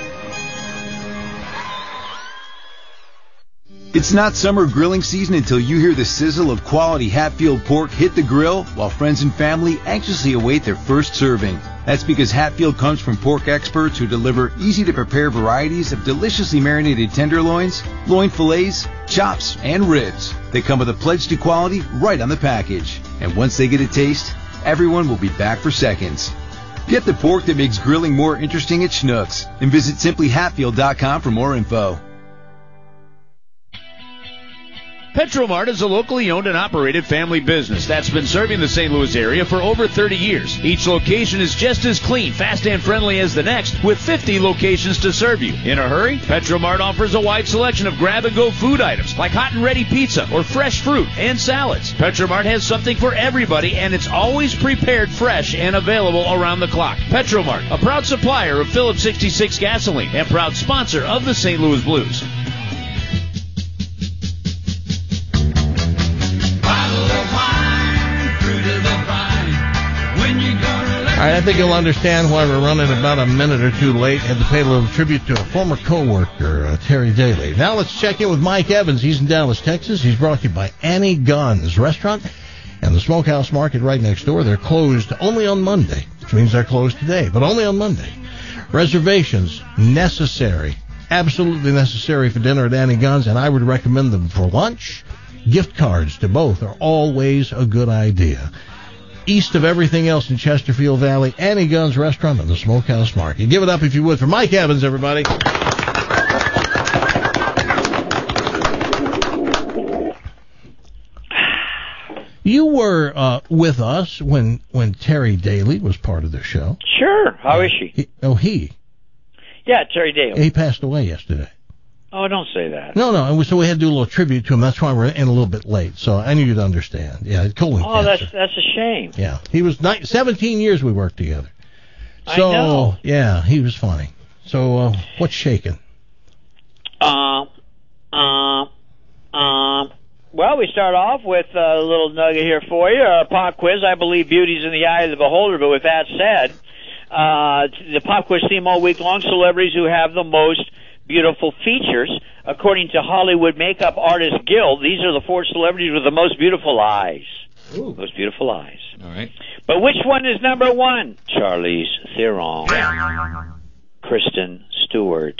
It's not summer grilling season until you hear the sizzle of quality Hatfield pork hit the grill while friends and family anxiously await their first serving. That's because Hatfield comes from pork experts who deliver easy-to-prepare varieties of deliciously marinated tenderloins, loin fillets, chops, and ribs. They come with a pledge to quality right on the package. And once they get a taste, everyone will be back for seconds. Get the pork that makes grilling more interesting at Schnucks and visit simply hatfield dot com for more info. Petromart is a locally owned and operated family business that's been serving the Saint Louis area for over thirty years. Each location is just as clean, fast, and friendly as the next, with fifty locations to serve you. In a hurry? Petromart offers a wide selection of grab-and-go food items like hot and ready pizza or fresh fruit and salads. Petromart has something for everybody, and it's always prepared fresh and available around the clock. Petromart, a proud supplier of Phillips sixty-six gasoline and proud sponsor of the Saint Louis Blues. All right, I think you'll understand why we're running about a minute or two late. Had to pay a little tribute to a former co-worker, uh, Terry Daly. Now let's check in with Mike Evans. He's in Dallas, Texas. He's brought to you by Annie Gunn's Restaurant and the Smokehouse Market right next door. They're closed only on Monday, which means they're closed today, but only on Monday. Reservations necessary, absolutely necessary for dinner at Annie Gunn's, and I would recommend them for lunch. Gift cards to both are always a good idea. East of everything else in Chesterfield Valley, Annie Gunn's Restaurant and the Smokehouse Market. Give it up, if you would, for Mike Evans, everybody. You were uh, with us when when Terry Daly was part of the show. Sure. How is she? He, oh, he. Yeah, Terry Daly. He passed away yesterday. Oh, don't say that. No, no. So we had to do a little tribute to him. That's why we're in a little bit late. So I knew you'd understand. Yeah, colon Oh, cancer. that's that's a shame. Yeah, he was ni- seventeen years we worked together. So, I know. yeah, he was funny. So, uh, what's shaking? Uh, uh, uh, well, we start off with a little nugget here for you. A pop quiz. I believe beauty's in the eye of the beholder, but with that said, uh, the pop quiz theme all week long, celebrities who have the most beautiful features. According to Hollywood Makeup Artists Guild, these are the four celebrities with the most beautiful eyes. Ooh. Most beautiful eyes. All right. But which one is number one? Charlize Theron, Kristen Stewart,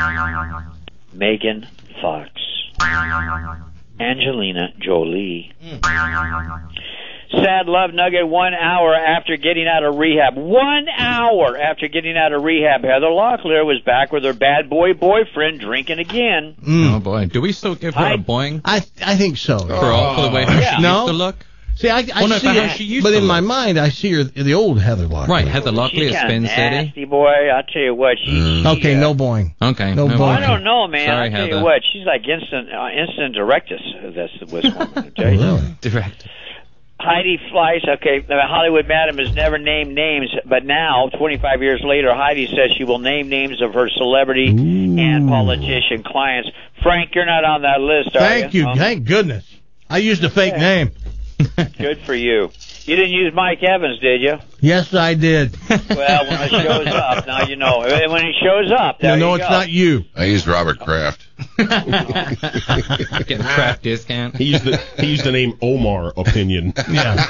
Megan Fox, Angelina Jolie, sad love nugget one hour after getting out of rehab. One hour after getting out of rehab, Heather Locklear was back with her bad boy boyfriend drinking again. Mm. Oh, boy. Do we still give her I, a boing? I I think so. For all for the way her Yeah. she No. used to look? See, I, I Well, no, see for how it, she used but to in my look. mind, I see her the old Heather Locklear. Right, Heather Locklear, She's kind Spin of City. nasty, boy. I'll tell you what. She, Mm. she, Okay, uh, no boing. Okay. No no boing. I don't know, man. Sorry, I'll tell Heather. you what. She's like instant, uh, instant directus. That's the this woman. I'll tell you. Really? Direct. Heidi Fleiss, okay, the Hollywood Madam has never named names, but now, twenty-five years later, Heidi says she will name names of her celebrity Ooh. and politician clients. Frank, you're not on that list, are Thank you. Oh, Thank goodness. I used a fake Yeah. name. good for you. You didn't use Mike Evans, did you? Yes, I did. Well, when it shows up, now you know. When it shows up, there no, no, you it's go. not you. I used Robert Kraft. Getting crap discount. He used the he used the name Omar Opinion. Yeah.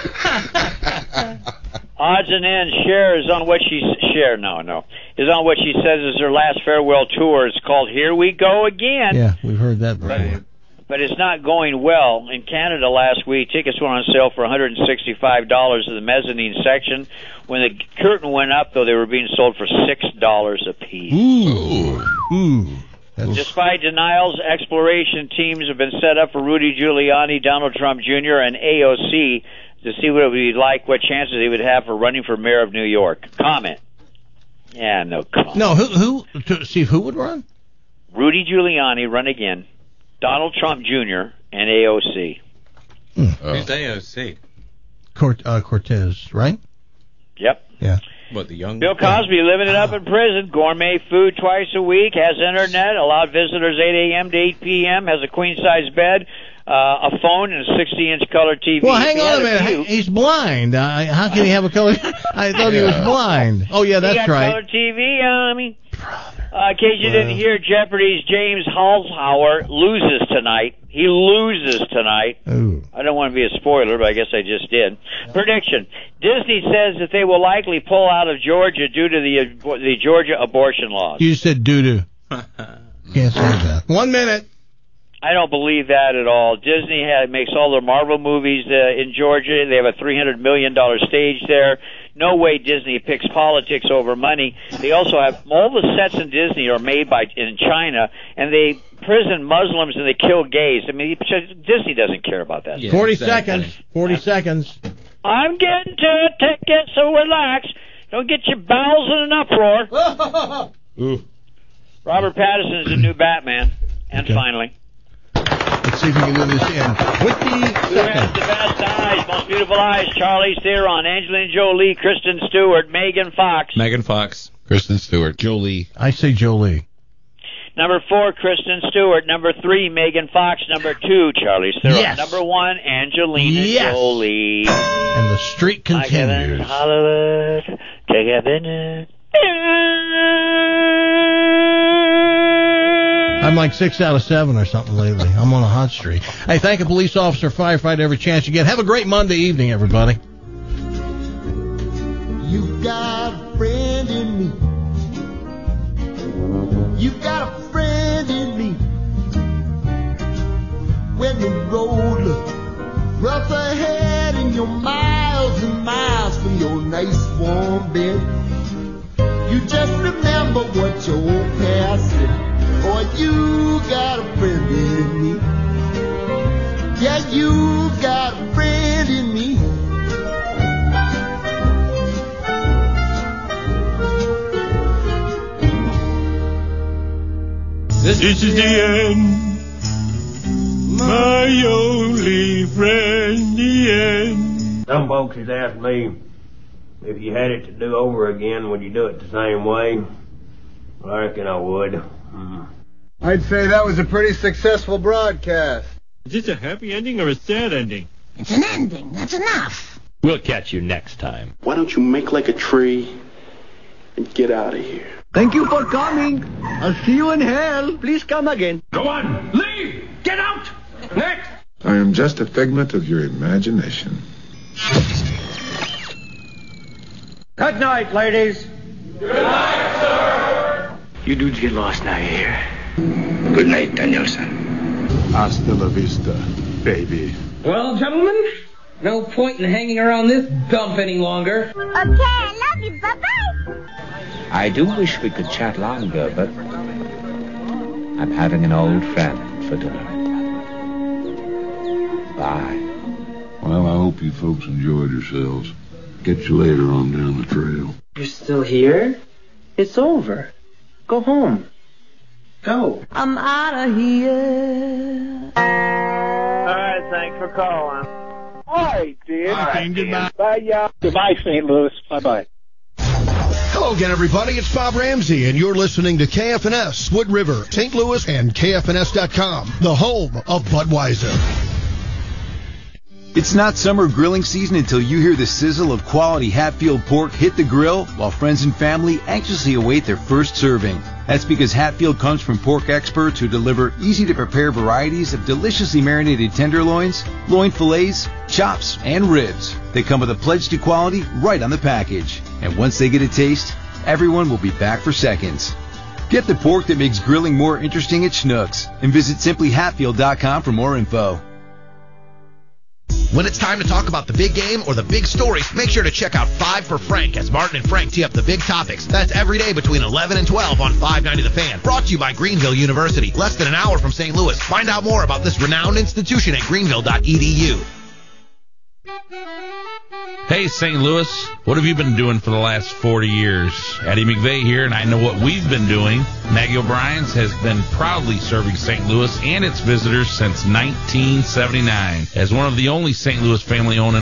Odds and ends. Cher is on what she Cher. No, no, is on what she says is her last farewell tour. It's called Here We Go Again. Yeah, we've heard that before. But, but it's not going well. In Canada last week, tickets went on sale for one hundred sixty-five dollars in the mezzanine section. When the curtain went up, though, they were being sold for six dollars a piece. Ooh. Ooh. That's... Despite denials, exploration teams have been set up for Rudy Giuliani, Donald Trump Junior, and A O C to see what it would be like, what chances he would have for running for mayor of New York. Comment. Yeah, no comment. No, who, who, to see who would run? Rudy Giuliani, run again. Donald Trump Junior and A O C. Hmm. Who's A O C? Cort, uh, Cortez, right? Yep. Yeah. What, the young... Bill Cosby living it up in prison. Gourmet food twice a week. Has internet. Allowed visitors eight a.m. to eight p.m. Has a queen-size bed, uh, a phone, and a sixty-inch color T V. Well, hang He on had a minute. few. He's blind. Uh, how can he have a color? I thought he was blind. Oh, yeah, He that's got right. color T V, uh, I mean. Uh, in case you didn't hear, Jeopardy's James Holzhauer loses tonight. He loses tonight. Ooh. I don't want to be a spoiler, but I guess I just did. Prediction. Disney says that they will likely pull out of Georgia due to the the Georgia abortion laws. You said doo-doo. Can't say that. One minute. I don't believe that at all. Disney had, makes all their Marvel movies uh, in Georgia. They have a three hundred million dollars stage there. No way Disney picks politics over money. They also have all the sets in Disney are made by in China, and they prison Muslims and they kill gays. I mean, Disney doesn't care about that. Yeah, Forty exactly. seconds. Forty seconds. I'm getting to it. Take it, so relax. Don't get your bowels in an uproar. Ooh. Robert Pattinson's the new Batman. And Okay. finally. Let's see if we can do this in twenty Who has seconds. the best eyes, most beautiful eyes? Charlize Theron, Angelina Jolie, Kristen Stewart, Megan Fox. Megan Fox. Kristen Stewart. Jolie. I say Jolie. Number four, Kristen Stewart. Number three, Megan Fox. Number two, Charlize Theron. Yes. Number one, Angelina Yes. Jolie. And the streak Like heaven, continues. Hollywood, take heaven. I'm like six out of seven or something lately. I'm on a hot streak. Hey, thank a police officer, firefighter every chance you get. Have a great Monday evening, everybody. You got a friend in me. You got a friend in me. When the road looks rough ahead and you're miles and miles from your nice warm bed, you just remember what your old past said. Boy, you got a friend in me. Yeah, you got a friend in me. This, this is the end, my only friend, the end. Some folks has asked me if you had it to do over again, would you do it the same way? Well, I reckon I would. Mm. I'd say that was a pretty successful broadcast. Is this a happy ending or a sad ending? It's an ending. That's enough. We'll catch you next time. Why don't you make like a tree and get out of here? Thank you for coming. I'll see you in hell. Please come again. Go on, leave! Get out! Next! I am just a figment of your imagination. Good night, ladies. Good night, sir! You dudes get lost now, you hear? Good night, Danielson. Hasta la vista, baby. Well, gentlemen, No point in hanging around this dump any longer. Okay, I love you. Bye-bye. I do wish we could chat longer, but I'm having an old friend for dinner. Bye. Well, I hope you folks enjoyed yourselves. Catch you later on down the trail. You're still here? It's over. Go home. Go. I'm out of here. All right, thanks for calling. All right, dear. All right, Goodbye. Bye, y'all. Goodbye, Saint Louis. Bye-bye. Hello again, everybody. It's Bob Ramsey, and you're listening to K F N S, Wood River, Saint Louis, and K F N S dot com, the home of Budweiser. It's not summer grilling season until you hear the sizzle of quality Hatfield pork hit the grill while friends and family anxiously await their first serving. That's because Hatfield comes from pork experts who deliver easy-to-prepare varieties of deliciously marinated tenderloins, loin fillets, chops, and ribs. They come with a pledge to quality right on the package. And once they get a taste, everyone will be back for seconds. Get the pork that makes grilling more interesting at Schnucks and visit simply hatfield dot com for more info. When it's time to talk about the big game or the big story, make sure to check out Five for Frank as Martin and Frank tee up the big topics. That's every day between eleven and twelve on five ninety The Fan. Brought to you by Greenville University, less than an hour from Saint Louis. Find out more about this renowned institution at greenville dot e d u. Hey, Saint Louis, what have you been doing for the last forty years? Eddie McVeigh here, and I know what we've been doing. Maggie O'Brien's has been proudly serving Saint Louis and its visitors since nineteen seventy-nine. As one of the only Saint Louis family-owned